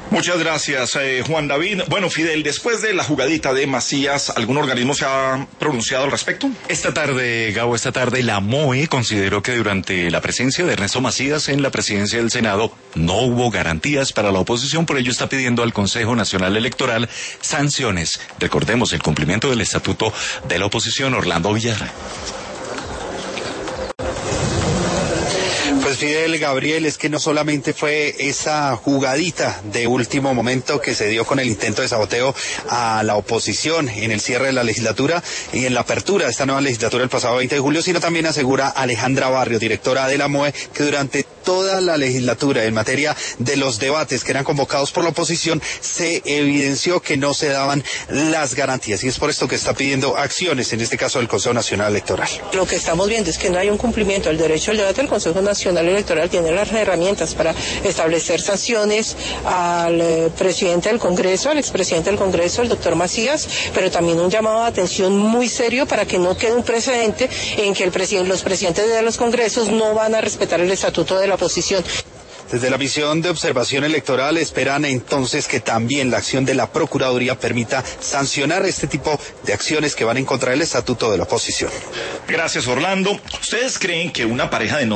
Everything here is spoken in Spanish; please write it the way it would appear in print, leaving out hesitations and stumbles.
Muchas gracias, Juan David. Bueno, Fidel, después de la jugadita de Macías, ¿algún organismo se ha pronunciado al respecto? Esta tarde, Gabo, la MOE consideró que durante la presencia de Ernesto Macías en la presidencia del Senado no hubo garantías para la oposición, por ello está pidiendo al Consejo Nacional Electoral sanciones. Recordemos el cumplimiento del estatuto de la oposición. Orlando Villar. Pues Fidel, Gabriel, es que no solamente fue esa jugadita de último momento que se dio con el intento de saboteo a la oposición en el cierre de la legislatura y en la apertura de esta nueva legislatura el pasado 20 de julio, sino también asegura Alejandra Barrio, directora de la MOE, que durante toda la legislatura en materia de los debates que eran convocados por la oposición se evidenció que no se daban las garantías y es por esto que está pidiendo acciones, en este caso del Consejo Nacional Electoral. Lo que estamos viendo es que no hay un cumplimiento del derecho al debate. El Consejo Nacional Electoral tiene las herramientas para establecer sanciones al presidente del Congreso, al expresidente del Congreso, el doctor Macías, pero también un llamado de atención muy serio para que no quede un precedente en que los presidentes de los congresos no van a respetar el estatuto de la oposición. Desde la misión de observación electoral esperan entonces que también la acción de la Procuraduría permita sancionar este tipo de acciones que van en contra del estatuto de la oposición. Gracias, Orlando. ¿Ustedes creen que una pareja de